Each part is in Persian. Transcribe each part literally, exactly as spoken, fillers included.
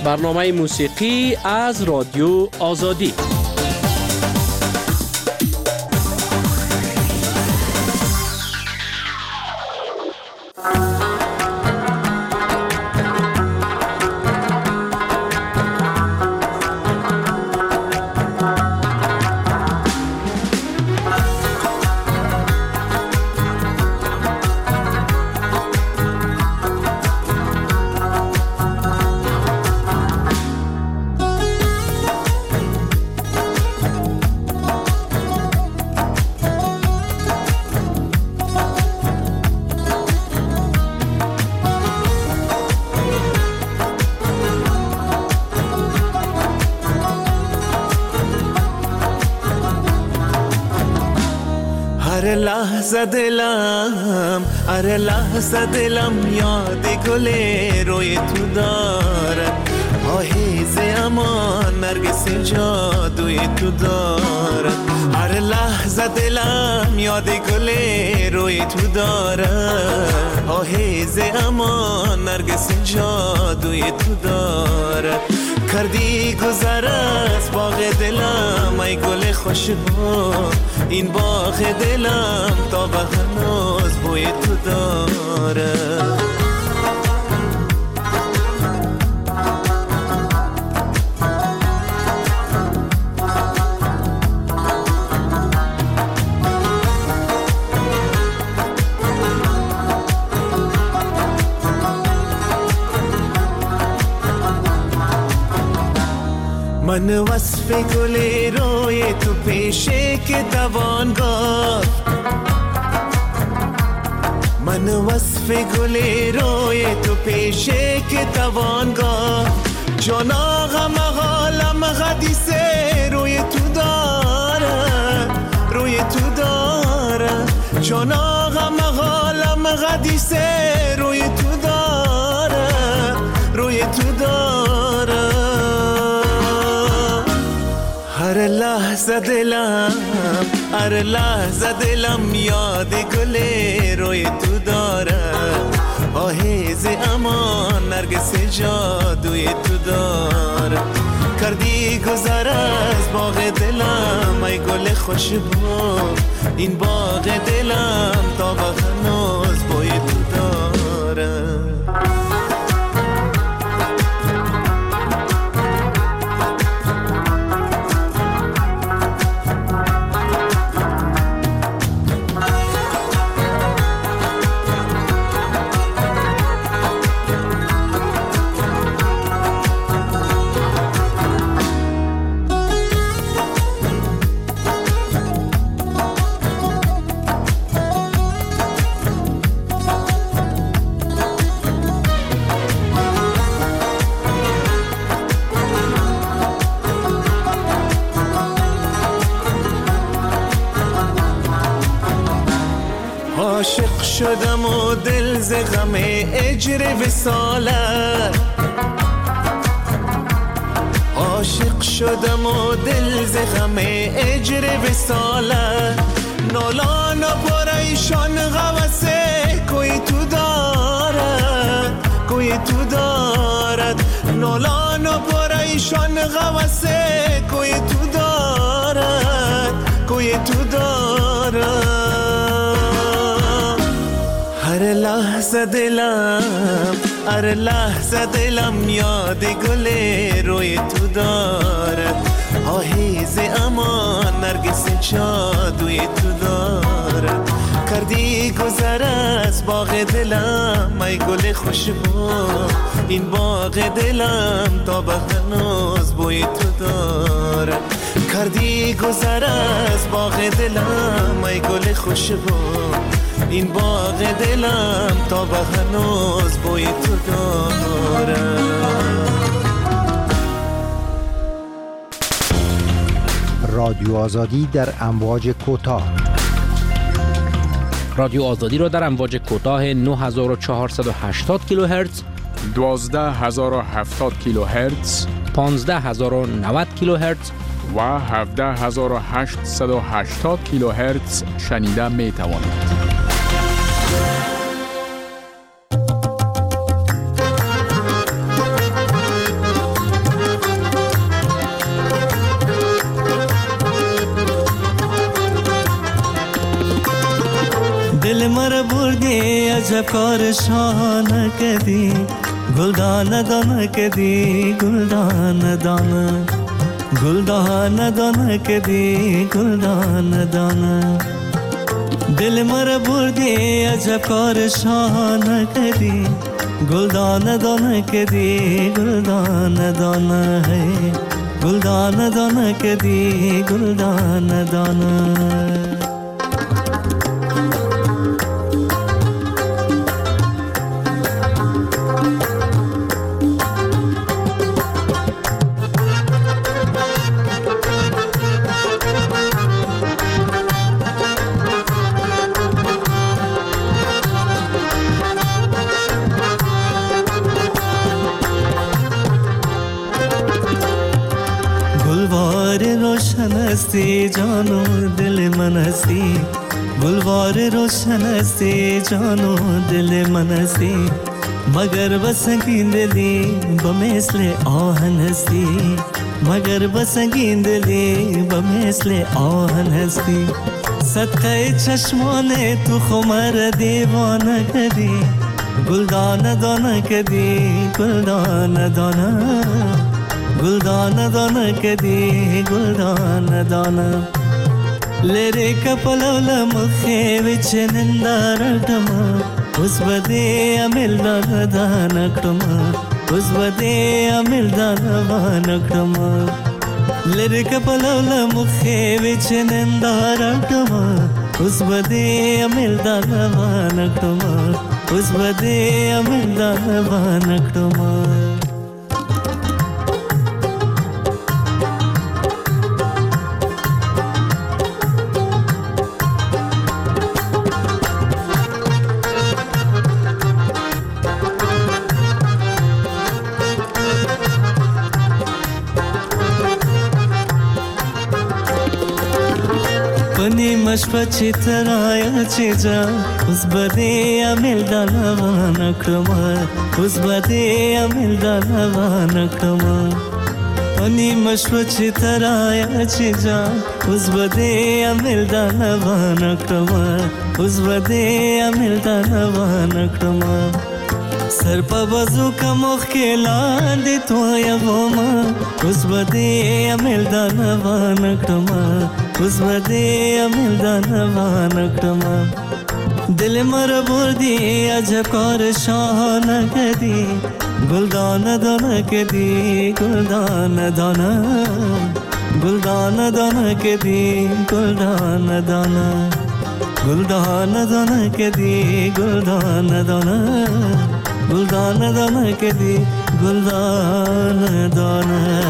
برنامه موسیقی از رادیو آزادی. هر لحظه دلم هر لحظه دلم یاد گل روی تو دارد، آهیز امان نرگس جادوی تو دارد. هر لحظه دلم یاد گل روی تو دارد، آهیز امان نرگس جادوی تو دارد. کردی گذر از باغ دلم ای گل خوشبو، این باغ دلم تا به هنوز بوی تو داره. من وصف گل روی تو پیشه که دوان گفت، من وصف گل روی تو پیشه که دوان گفت. جان آقا مغالم حدیثه روی تو داره، روی تو داره. جان آقا مغالم حدیثه روی تو داره، روی تو داره. هر لحظه دلم هر لحظه دلم یاد گل روی تو داره، آهیز امان نرگس جادوی تو داره. کردی گذر از باغ دلم ای گل خوشبو، این باغ دلم تا به هنوز بوی تو داره. عاشق شدم و دل ز غم اجر وصالت، عاشق شدم و دل ز غم اجر وصالت. نالان و پریشان غوثه کوی تو دارد، کوی تو دارد. نالان و پریشان غوثه کوی تو دارد، کوی تو دارد. هر لحظه دلم هر لحظه دلم یاد گل روی تو دارد، آهیز امان نرگس جادوی تو دارد. کردی گذر از باغ دلم ای گل خوشبو، این باغ دلم تا به هنوز بوی تو دارد. کردی گذر از باغ دلم ای گل خوشبو، این باغ دلم تا به هنوز بوی تو داره. رادیو آزادی در امواج کوتاه. رادیو آزادی را در امواج کوتاه نه هزار و چهارصد و هشتاد کیلوهرتز، دوازده هزار و هفتاد کیلوهرتز، پانزده هزار و نود کیلوهرتز و هفده هزار و هشتصد و هشتاد کیلوهرتز شنیده می توانید. مر بردی عجب کار شانه کدی گلدان دانه کدی گلدان دانه گلدان دانه کدی گلدان دانه دل مر بردی عجب کار شانه کدی گلدان دانه کدی گلدان دانه ہے گلدان دانه کدی گلدان دانه روشن استی جانو دل من استی گلوار روشن استی جانو دل من استی مگر بسنگین دلی بمثل آهن استی مگر بسنگین دلی بمثل آهن استی صدقه چشمان تو خمر دیوانه کدی گلدان دانه کدی گلدان دانه گلدان دانه کدی گلدان دانه لری کپلول مخه وچ نندارټم اوس بده امل دان دان کړم اوس بده امل دان کړم لری کپلول مخه وچ نندارټم اوس بده امل دان کړم اوس بده امل دان کړم پنی مشپا چی ترایا چی جا اس بده امیل دالوان کما اس بده امیل دالوان کما پنی مشپا چی ترایا چی جا اس بده امیل دالوان کما اس بده امیل دالوان کما سر پا بازو کا مخ کے لاندی تو یا وما اس بده امیل دالوان کما اس بده امیل دالوان کما دل مر بردی عجب کار شانه کدی گلدان دانه کدی گلدان دانه گلدان دانه کدی گلدان دانه گلدان دانه کدی گلدان دانه گلدان دانه کدی گلدان دانه.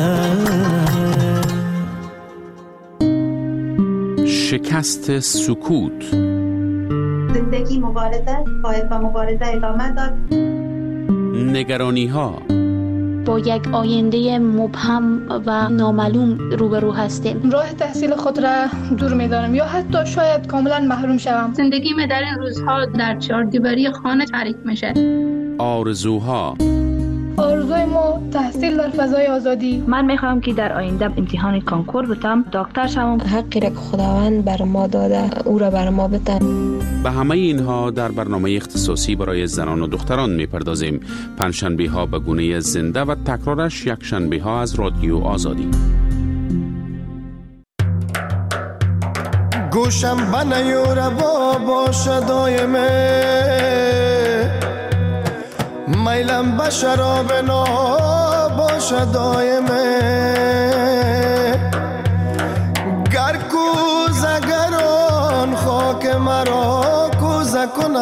شکست سکوت. زندگی مبارزه باید با مبارزه ادامه داد. نگرانی ها. با یک آینده مبهم و نامعلوم روبرو هستیم. راه تحصیل خود را دور می‌دانم یا حتی شاید کاملا محروم شوم. زندگی من در این روزها در چهاردیواری خانه تعریف میشه. آرزوها. آرزوی ما تحصیل در فضای آزادی. من میخوام که در آینده امتحان کنکور بتم، دکتر شوم. حقی را که خداوند بر ما داده او را بر ما بده. به همه اینها در برنامه اختصاصی برای زنان و دختران میپردازیم. پنجشنبه ها به گونه زنده و تکرارش یک شنبه ها از رادیو آزادی. گوشم بنیور با باشه دایمه، میلم به شراب نا باشه دایمه، گر کوزه گران خاک مرا کوزه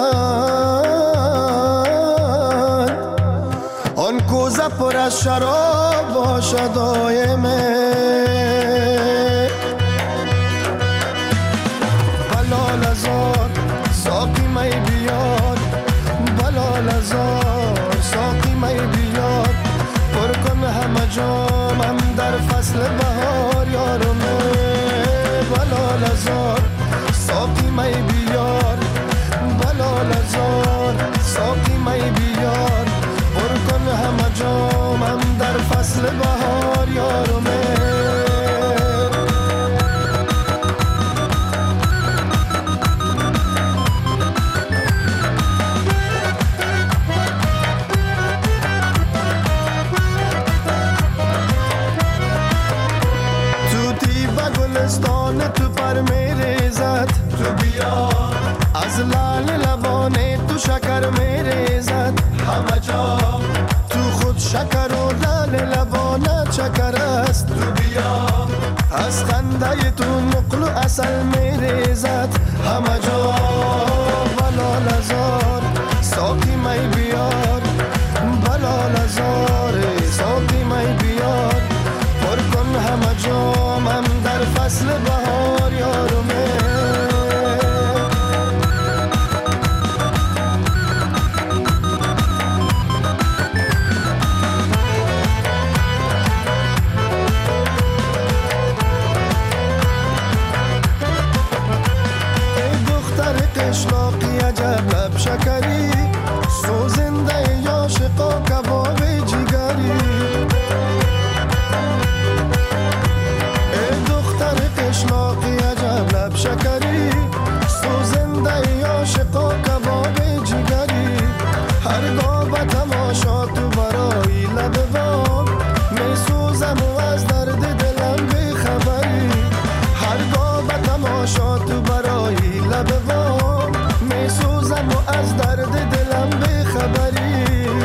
کنند، آن کوزه پر از شراب باشه دایمه. بلال ازار ساقی می بیاد، بلال ازار ساقی می بیاد، پر کن همه جامم در فصل بهار یارمه. بلال ازار ساقی می بیار، بلال ازار ساقی می بیار، پر کن همه جامم در فصل بهار یارمه. خنده تو نقل و اصل میریزد همه جا بلال ازار ساقی می بیار بلال ازار ساقی می بیار پر کن همه جامم در فصل بهار یارمه اشلاقی عجب لب شکری سوزنده یا شقا کباب جگری ای دختر اشلاقی عجب لب شکری سوزنده یا شقا کباب جگری هرگاه به تماشا تو برای لب بام می سوزم و از درد دلم بی خبری هرگاه به تماشا تو برای لب بام می سوزم و از درد دلم بی خبری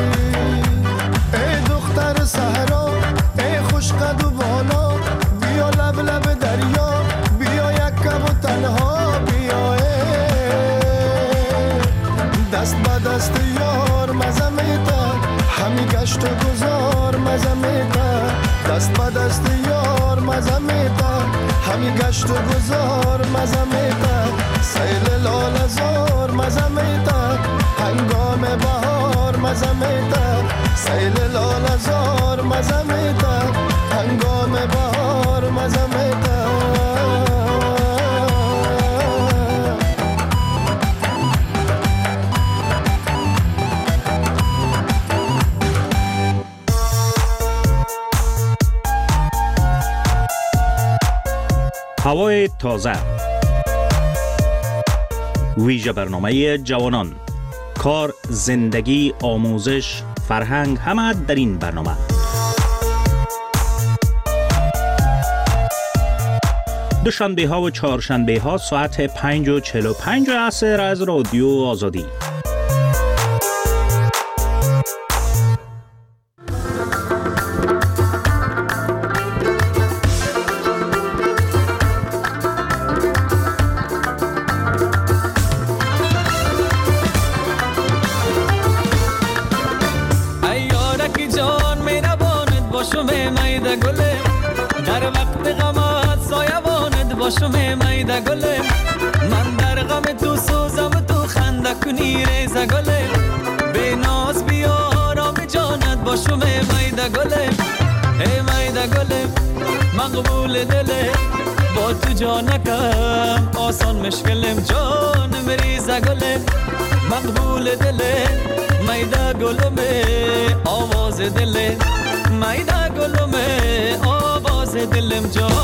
ای دختر صحرا ای خوش قد و بالا بیا لب لب دریا بیا یک کم و تنها بیا دست به دست یار مزه میده همی گشت و گذار مزه میده دست به دست یار مزه میده همی گشت و گذار مزه میده سیل لال زار مزه میده هنگام بهار مزه میده سیل لال زار مزه میده هنگام بهار مزه میده هوای تازه ویژه برنامه جوانان کار، زندگی، آموزش، فرهنگ همه در این برنامه. دوشنبه ها و چهارشنبه ها ساعت پنج و چهل و پنج عصر از رادیو آزادی. در وقت غمت سایبانت باشم میده گله من در غم تو سوزم تو خنده کنی ریزه گله به ناز بیا آرام جانت باشم میده گله ای میده گله مقبول دله با تو جانکم آسان مشکلم جان مریزه گله مقبول دله میده گلمه آواز دله میده گلمه آواز دلم جان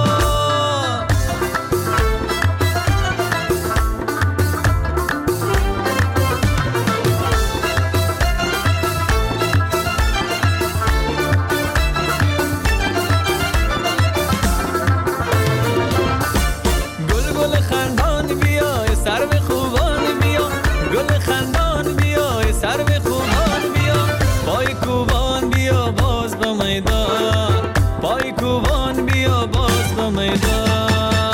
گل گل خندان بیا سرو خوبان بیا گل خندان بیا سرو خوبان بیا پای کوبان بیا باز به میدان پای کوبان بیا باز به میدان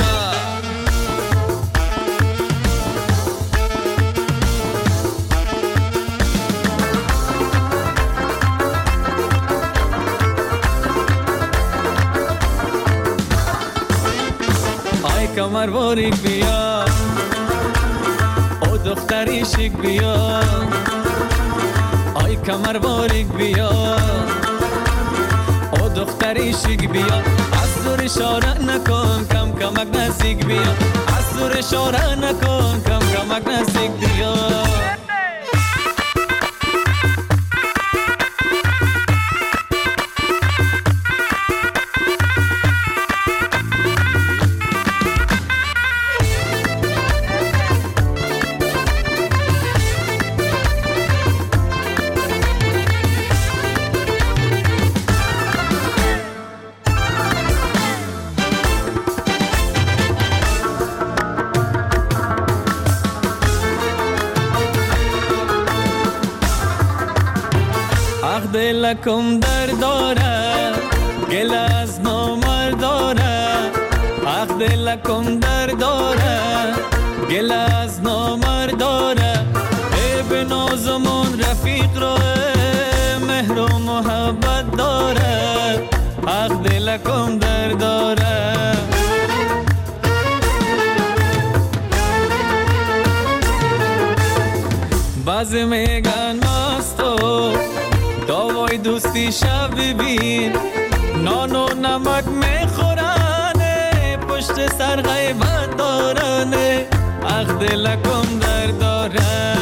آی کمر باریک بیا او دختری شیک بیا آی کمر باریک بیا او دختری شیک بیا از دور اشاره نکن کم کمک نزدیک بیا از دور اشاره نکن کم کمک نزدیک بیا دلکم در داره گل از ما مرداره حق دلکم در داره گل از نامر داره ای به نازمون رفیق را مهر و محبت داره حق دلکم در داره بعضی میگن مستو داوای دوستی شب ببین نان و نمک میخورنه پشت سر غیبت دارنه حق دلکم در داره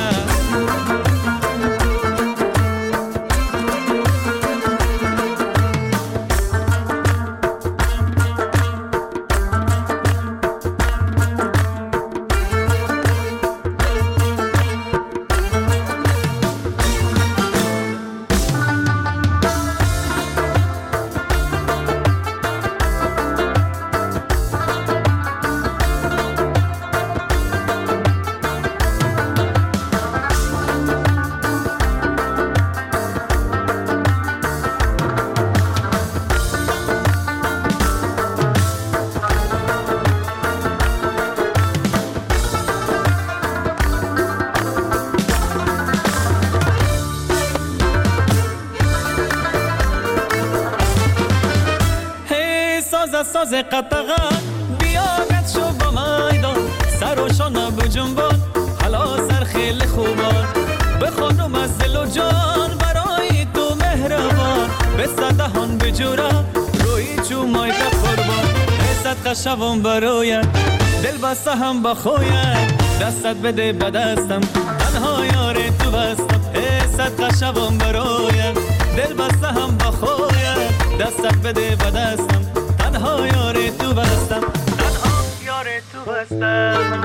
ساز قطغه بیاگت شو با میدان سر و شانه بجنبان حالا سر خیلی خوبان بخوانم از دل و جان برای تو مهربان به صدهان بجوره روی چومای که قربان ای صدقه شوم برایت دل بسته هم بخوید دستت بده به دستم تنها یار تو بستم ای صدقه شوم برایت دل بسته هم بخوید دستت بده به دستم تنها یار تو بستم تنها یار تو بستم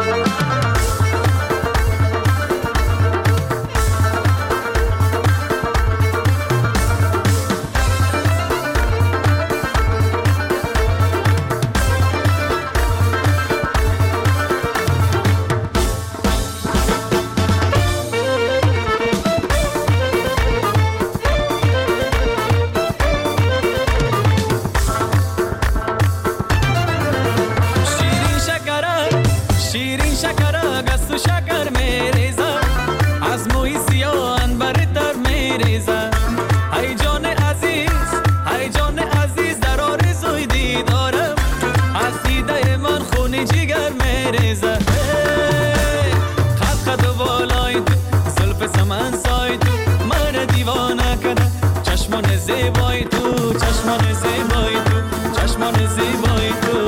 زیبای تو چشمان زیبای تو چشمان زیبای تو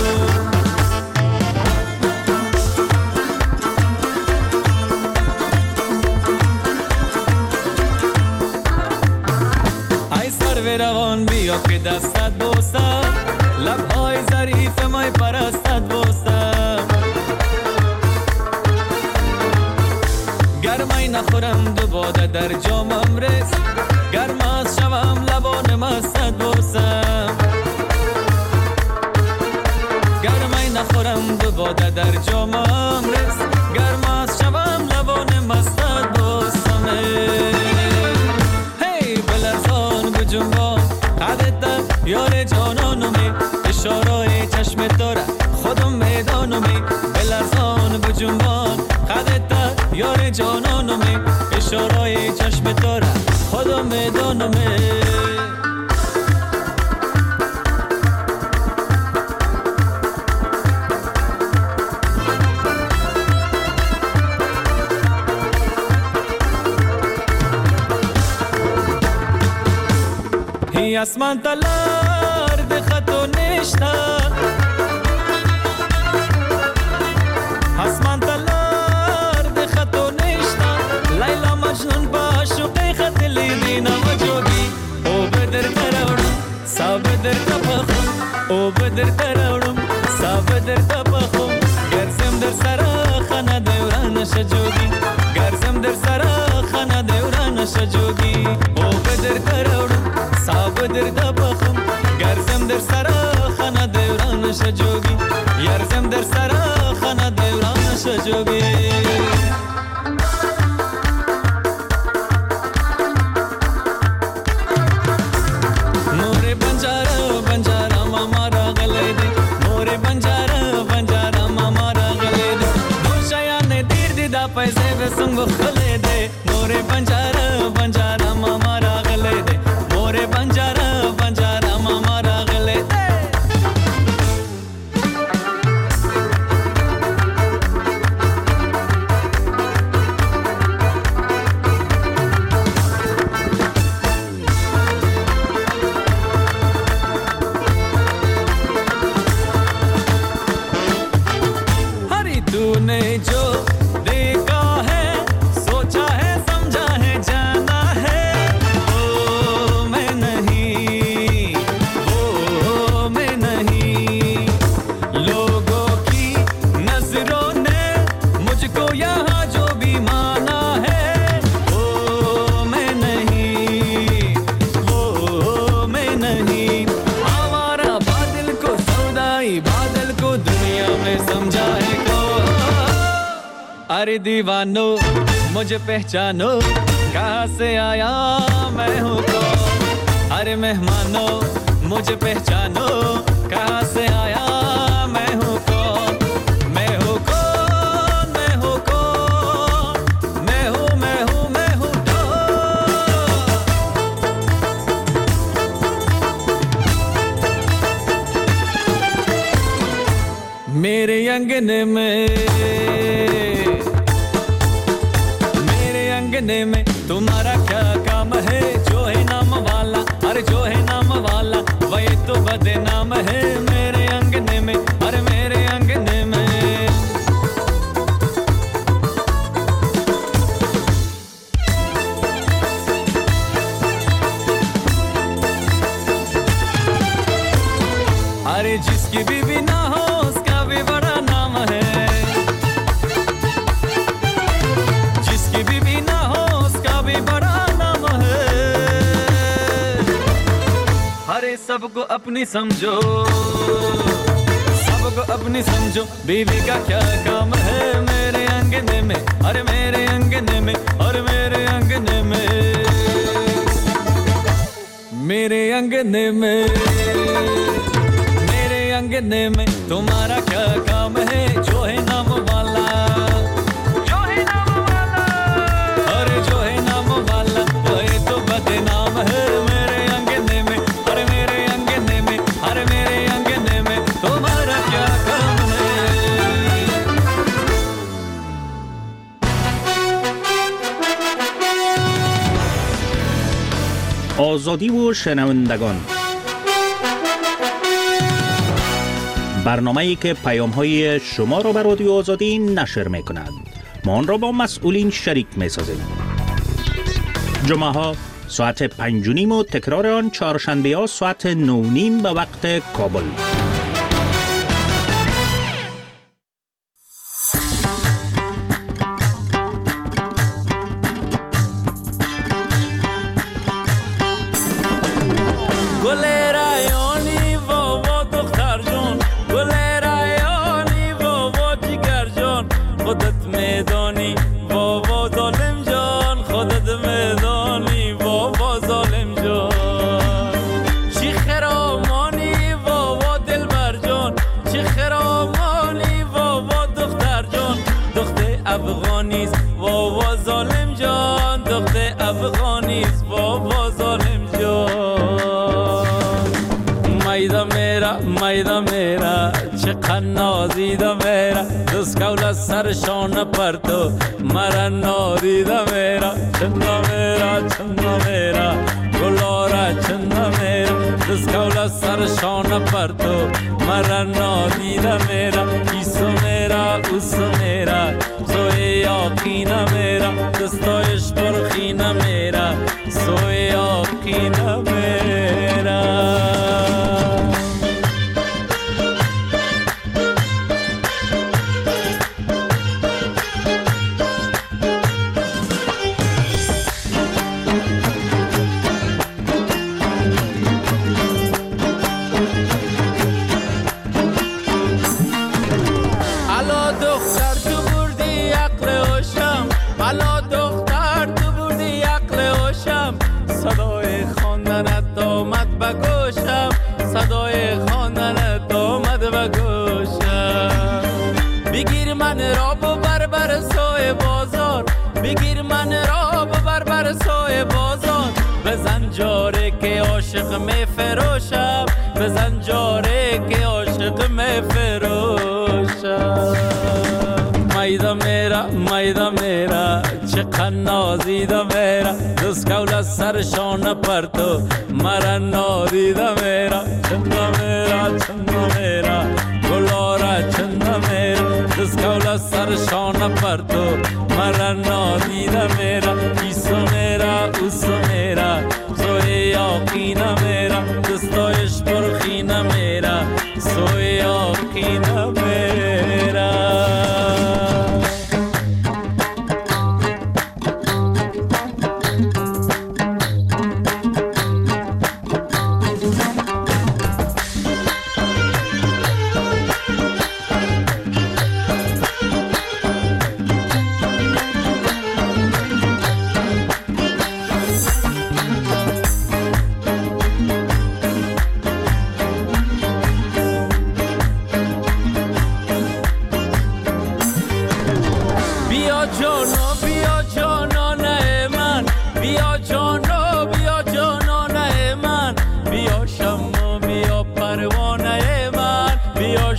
ای سر روان بیا که دستت بوسم لبهای ظریف مای پرستت بوسم گرمای نخورم دو باده در جامم رس گرم از شوم لبان مستت بوسم گرمای نخورم دو باده در جامم رس گرم از شوم لبان مستت بوسم هی بلرزان بجنبان قدت یار جانانومی اشارای چشم تو را خودم میدانومی بلرزان بجنبان قدت یار جانانومی اشارای چشم تو را خودم میدانومی هی اسمان تلار ده خطو نشتا اسمان تلار ده خطو نشتا لیلا مجنون با شوقی خط لیدینا مجوگی او بدر تراوڑم سا بدر تپخم او بدر تراوڑم سا بدر تپخم گرزم در سرا خانه دوران شجوگی گرزم در سرا خانه دوران شجوگی او بدر تراوڑم سا بدر تپخم گرزم در سرا خانه دوران شجوگی یرزم در سرا خانه دوران شجوگی مور بنجارا بنجارا ماما را غلی دی مور بنجارا अरे दीवानो मुझे पहचानो कहाँ से आया मैं हूँ कौन अरे मेहमानो मुझे पहचानो कहाँ से आया मैं हूँ कौन मैं हूँ कौन मैं हूँ कौन मैं हूँ मैं हूँ मैं हूँ मेरे अंगने में मेरे अंगने में तुम्हारा क्या काम है जो है नाम वाला अरे जो है नाम वाला वही तो बदनाम है मेरे अंगने में अरे मेरे अंगने में अरे जिसकी बीवी ना हो उसका भी बड़ा नाम है जिसकी बीवी ना हो उसका भी बड़ा नाम है अरे सबको अपनी समझो सबको अपनी समझो बीवी का क्या काम है मेरे अंगने में अरे मेरे अंगने में और मेरे अंगने में मेरे अंगने में अंगने में तुम्हारा क्या काम है जो है नाम वाला जो है नाम वाला अरे जो है नाम वाला वही तो बदनाम है मेरे अंगने में अरे मेरे अंगने में अरे मेरे अंगने में तुम्हारा क्या काम है آزادی و شنوندگان، برنامه‌ای که پیام‌های شما را به رادیو آزادی نشر می‌کند. ما آن را با مسئولین شریک می‌سازیم. جمعه‌ها ساعت پنج و نیم و تکرار آن چهارشنبه‌ها ساعت نه و نیم به وقت کابل. मैदा मेरा चिकन्नौज़ीदा मेरा दुस्कौला सरशोन पर तो मरा नौरीदा मेरा चंदा मेरा चंदा मेरा गुलोरा चंदा मेरा दुस्कौला सरशोन पर तो मरा नौरीदा मेरा इसो मेरा उसो मेरा सोए यकीना मेरा दस्तोइश परखीना मेरा सोए यकीना मेरा بزن جاره که عاشق می فروشم بزن جاره که عاشق می فروشم میدا میرا میدا میرا چقدر نازیدا میرا دستکول سرشان پر تو مرا نادیدا میرا چندا میرا چندا میرا گلارا چندا میرا دستکول سرشان پر تو مرا نادیدا میرا ایسو میرا اوسو میرا سوی یاقینا میرا دستایش پرخینا میرا سوی یاقینا میرا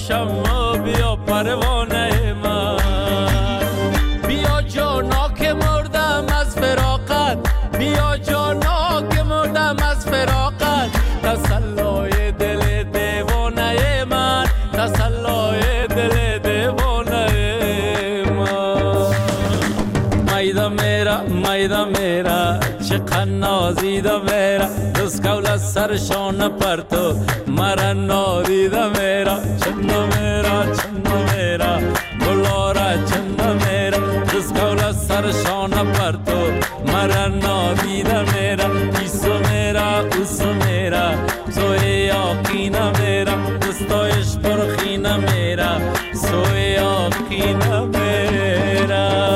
شما بیا پروانه من، بیا جانا که مردم از فراقت، بیا جانا که مردم از فراقت، تسلای دل دیوانه من، تسلای دل دیوانه من. میدا میرا میدا میرا چقدر نازیده میرا، دست کول از سرشان پرتو مرا نادیده میرا، چنده میرا چنده میرا گلارا چنده میرا، دست کول از سرشان پرتو مرا نادیده میرا، ایسو میرا اوسو میرا سوی آقینا میرا، دستایش پرخینا میرا سوی آقینا میرا.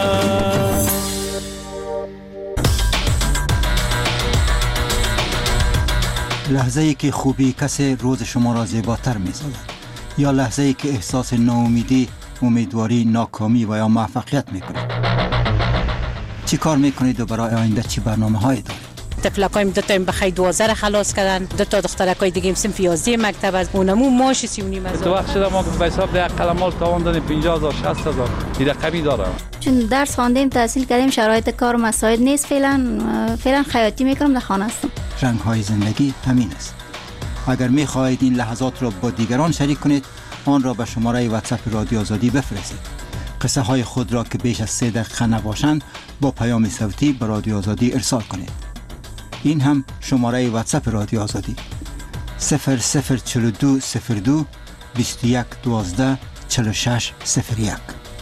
لحظه ای که خوبی کسی روز شما را زیباتر می سازد، یا لحظه ای که احساس ناامیدی، امیدواری، ناکامی و یا موفقیت می کنید. چی کار می کنید و برای آینده چی برنامه هایی دارید؟ تفلکایم دو تا بخی دوازده را خلاص کردن، دو تا دخترکای دیگه هم صنف یازده مکتب از اونمو ماش سی و نیم هزار. تو وقت شده ما به حساب ده قلمال تاوان دادیم پنجاه هزار شصت هزار این رقمی دارم. چون درس خواندیم تحصیل کردیم شرایط کار مساعد نیست، فعلا فعلا خیاطی میکنم، در خانه هستم. رنگ های زندگی همین است. اگر می خواهید این لحظات را با دیگران شریک کنید، آن را به شماره واتساپ رادیو آزادی بفرستید. قصه های خود را که بیش از سه دقیقه نباشند با پیام صوتی به رادیو آزادی ارسال کنید. این هم شماره واتساپ رادیو آزادی صفر صفر چهل و دو صفر دو بیست و یک دوازده چهل و شش صفر یک.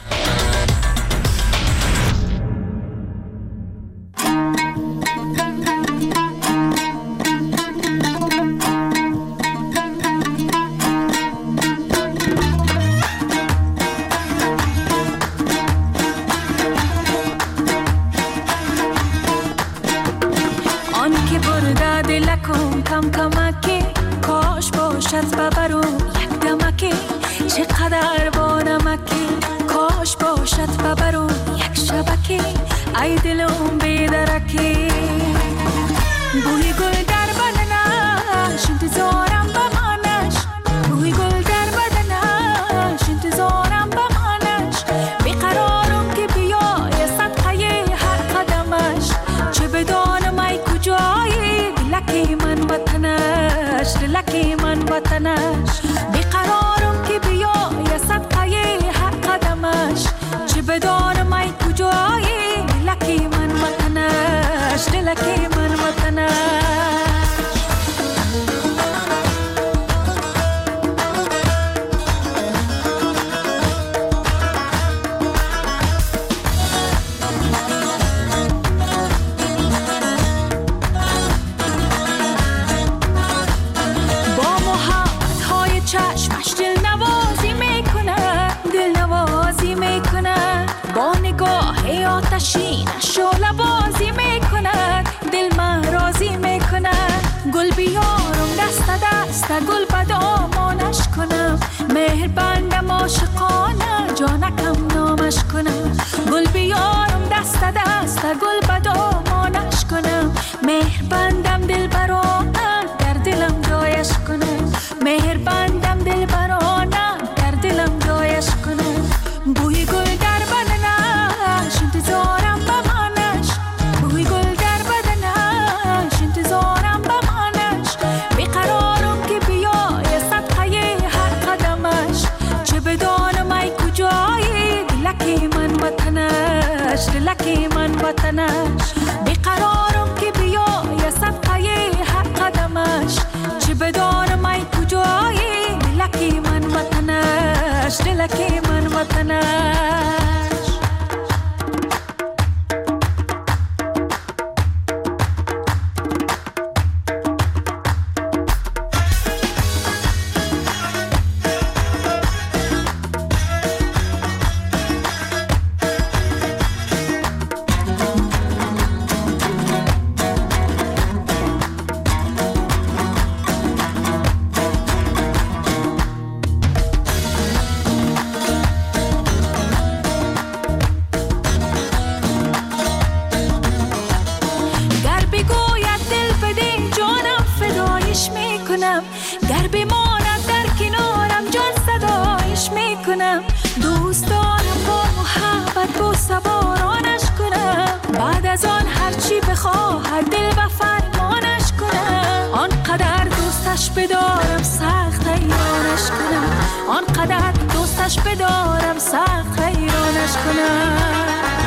ای دلم بیدرکی بوی گل در بدنش انتظارم بمانش، بوی گل در بدنش انتظارم بمانش، بیقرارم که بیای صدقه هر قدمش، چه بدانم ای کجایی دلکی من وطنش، دلکی من وطنش، بیقرارم که بیای صدقه هر قدمش، چه بدانم ای کجایی دلکی من وطنش، دلکی من وطنش. با محبت های چشمش دل نوازی میکنه، دل نوازی میکنه، با نگاه آتشینش شعله بازی میکنه، دل من راضی میکنه، گل بیارم دست دست گل به دامانش کنم، مهر بندم عاشقانه جانکم نامش کنم، گل بیارم دست دست گل به دامانش کنم، مهر بندم دل برانه در دلم جایش کنم، مهر بندم دل برانه در دلم جایش کنم، بوی گل در بدنش انتظارم بمانش، بوی گل در بدنش انتظارم بمانش، بیقرارم که بیای صدقه هر قدمش، چه بدانم ای کجایی دلکی من وطنش، دلکی من وطنش، بیقرارم که بیای صدقه هر قدمش، چه بدانم ای کجایی دلکی من وطنش، دلکی من وطنش. گر بماند در کنارم جان صدا کنم، دوست دارم با محبت با سوارانش کنم، بعد از آن هرچی بخواهد دل و فرمانش کنم، آنقدر دوستش بدارم سخت حیرانش کنم، آنقدر دوستش بدارم سخت حیرانش کنم.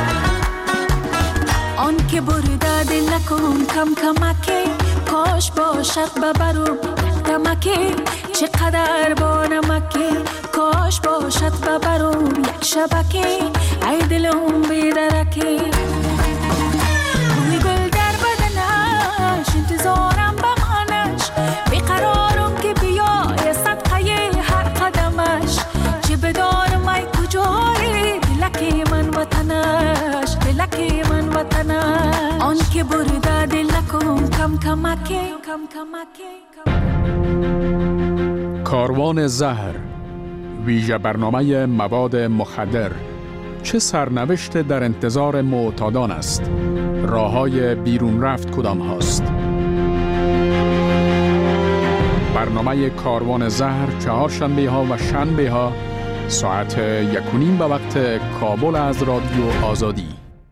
آن که برده دل نکن کم کمکی، کاش باشد ببرم دمکی، چقدر با نمکی، کاش باشد ببرم یک شبکی، ای دلم بیدرکی. بوی گل در بدنش انتظارم بمانش، بیقرارم که بیای صدقه هر قدمش، چه بدارم ای کجایی دلکی من وطنش، دلکی من وطنش. آن که برده دل نکن کم کمکی، کم کمکی. کاروان زهر، ویژه برنامه مواد مخدر، چه سرنوشت در انتظار معتادان است؟ راه‌های بیرون رفت کدام هاست؟ برنامه کاروان زهر چهارشنبه ها و شنبه ها ساعت یک و نیم به وقت کابل از رادیو آزادی.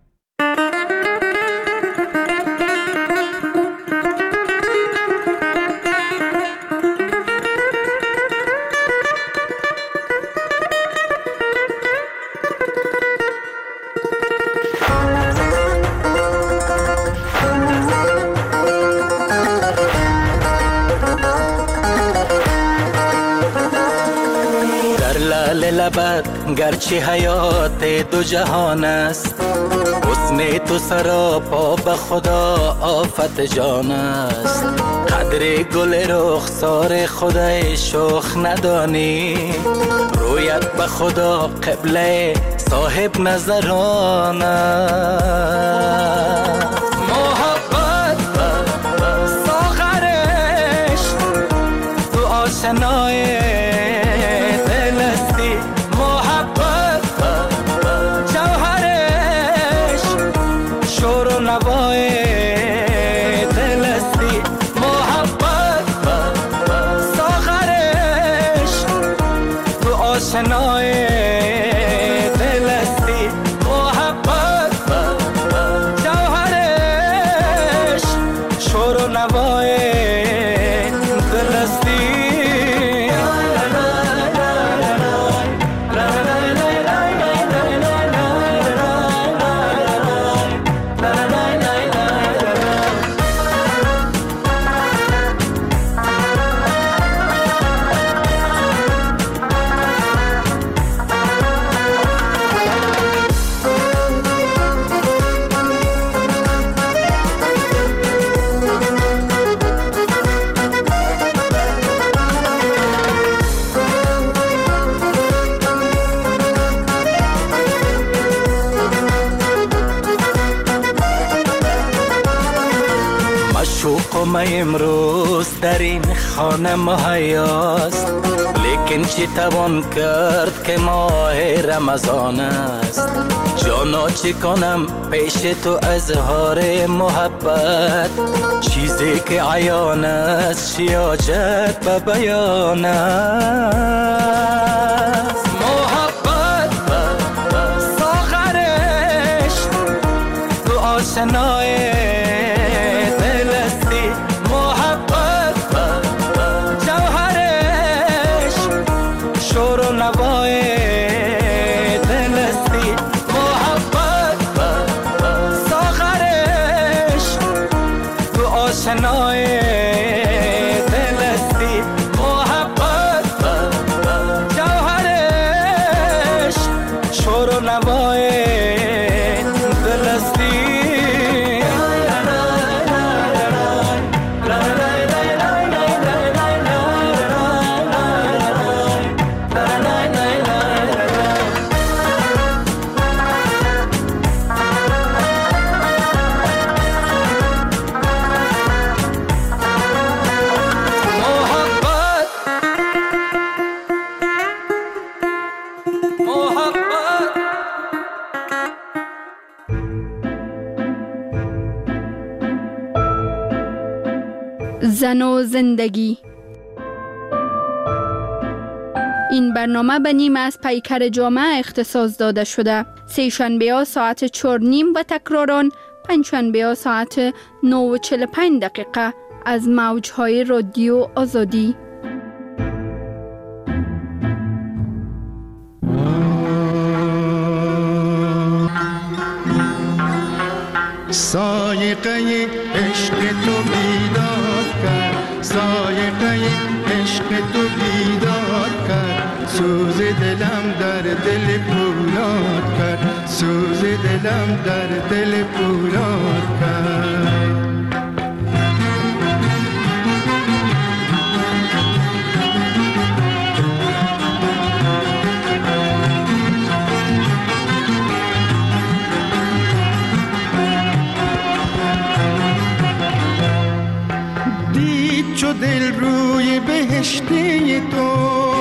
لبت گرچه حیات دو جهان است، حسن تو سراپا به خدا آفت جان است، قدر گل رخسار خدای شوخ ندانی، رویت به خدا قبله صاحب نظران است. محبت ساغرش تو آشنای امروز در این خانه مهیاست، لیکن چی توان کرد که ماه رمضان است. جانا چی کنم پیش تو اظهار محبت، چیزی که عیان است چی حاجت به بیان است. محبت ساغرش تو آشنای زن و زندگی، این برنامه به نیم از پیکر جامعه اختصاص داده شده. سه شنبه ها ساعت چهار نیم و تکراران پنج شنبه ها ساعت نه و چهل و پنج دقیقه از موجهای رادیو آزادی. سایقه عشق تو بیدار کرد، سایقه عشق تو بیدار کرد، سوز دلم در دل پولاد کرد، سوز دلم در دل پولاد کرد. چو دل روی بهشتی تو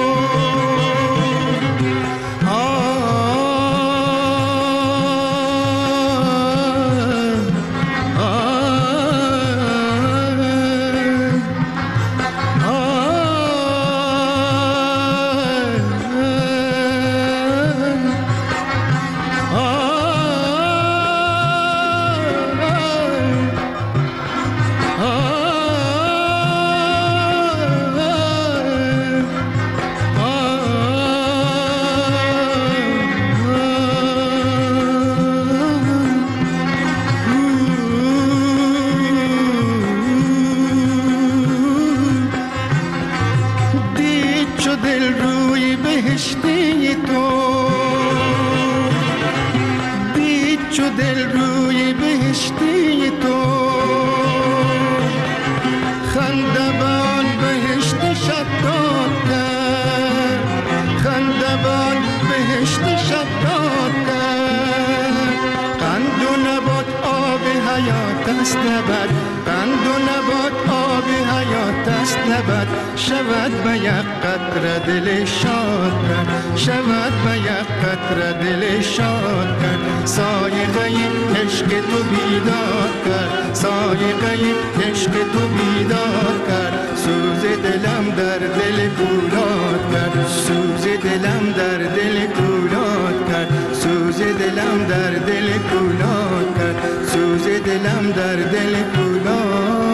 شود به یک قطره دل شاد کرد، شود به یک قطره دل شاد کرد. سایقه عشق تو بیدار کرد، سایقه عشق تو بیدار کرد، سوز دلم در دل پولاد کرد، سوز دلم در دل پولاد کرد، سوز دلم در دل پولاد کرد، سوز دلم در دل پولاد.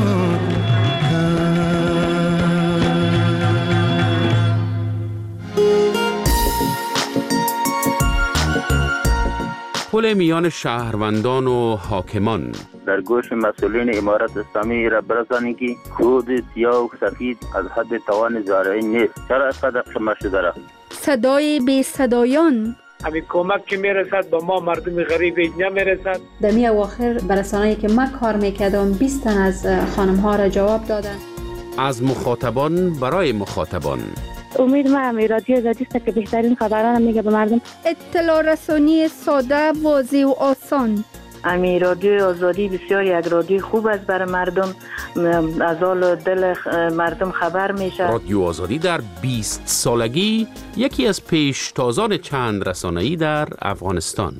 پل میان شهروندان و حاکمان. در گوش مسئولین امارت اسلامی را برسانید که خود سیاه و سفید از حد توان زارعی نیست. چرا اینقدر قمه شده را؟ صدای بی صدایان. همین کمک که میرسد به ما مردم غریب نمیرسد. در می اواخر برسانه‌ای که من کار میکردم بیست تن از خانم ها را جواب دادن. از مخاطبان برای مخاطبان. امید ما هم رادیو آزادی است که بهترین خبران میگه به مردم. اطلاع رسانی ساده، واضح و آسان. امی رادیو آزادی بسیار یک رادیو خوب است برای مردم، از حال دل مردم خبر میشه. رادیو آزادی در بیست سالگی یکی از پیشتازان چند رسانه‌ای در افغانستان.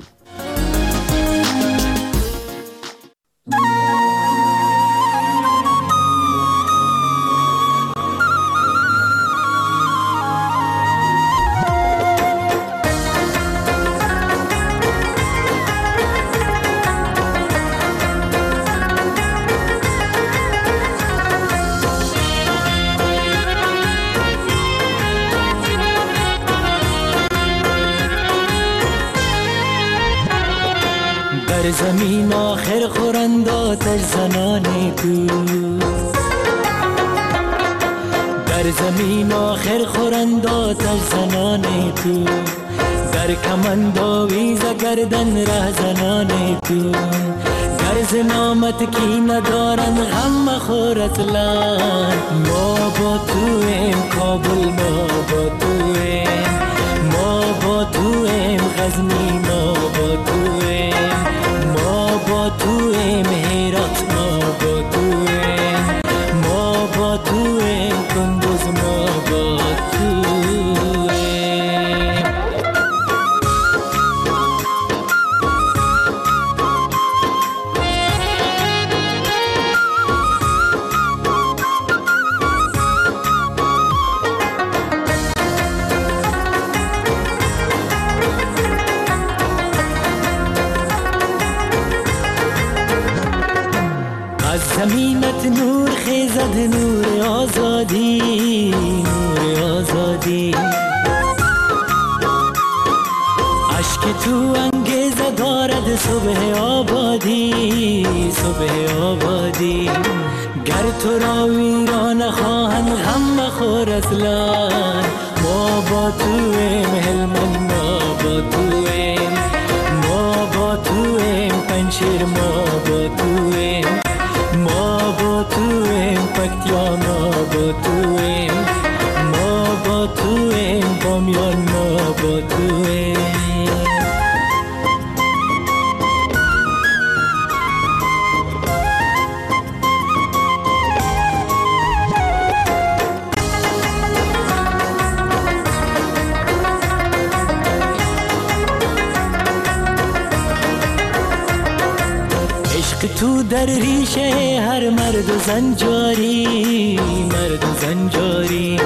در زمین آخر خورنداتش زنان تو، در زمین آخر خورنداتش زنان تو، در کمند آویز گردن ره زنان تو، گرز نامت کی ندارن غم مخور اصلا. ما با تو ایم کابل، ما با تو ایم، ما با تو ایم غزنی، ما با تو ایم، ما با تو ایم هرات، ما با تو ایم، ما با تو ایم کندوز، ما با تو ایم. زمینت نور خیزد، نور آزادی، نور آزادی. عشق تو انگیزه دارد صبح آبادی، صبح آبادی. گر تو را ویران خواهند غم مخور اصلا، ما با تویم هلمند، ما با تویم، ما با تویم پنشیر، ما با تویم، ما با تویم پکتیا، ما با تویم، ما با تویم بامیان، ما با تویم. تو در ریشه هر مرد و زن جاری، مرد و زن جاری.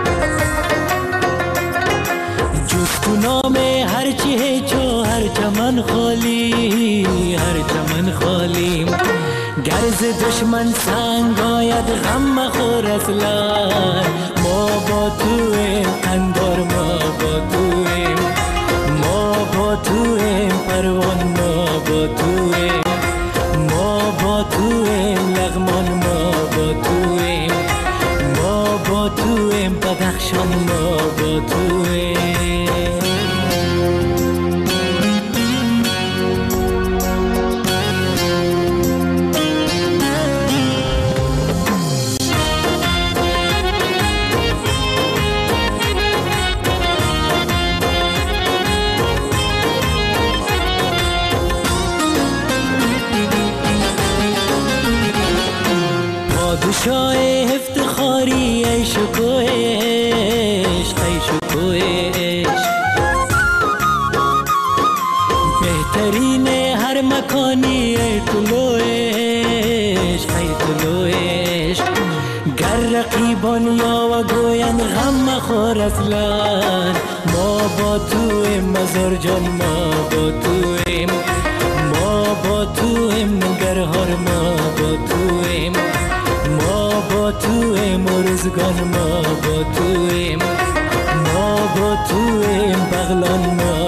جز تو نام هر چی هیچو هر چمن خالی، هر چمن خالی. گرز دشمن سنگ آید غم مخور اصلا، ما با تویم قندار، ما با تویم، ما با تویم پروان، ما با تویم، ما با تویم لغمان، ما با تویم، ما با تویم بدخشان، ما با تویم. پادشاه افتخاری ای شکوه عشق، ای شکوه عشق. بهترین هر مکانی ای طلوع عشق، ای طلوع عشق. گر رقیبان یا و گویند غم مخور اصلا، ما با تویم مزار جان، ما با تویم، ما با تویم نگرهار، ما با تویم، ما با تویم ارزگان، ما با تویم، ما با تویم بغلان، ما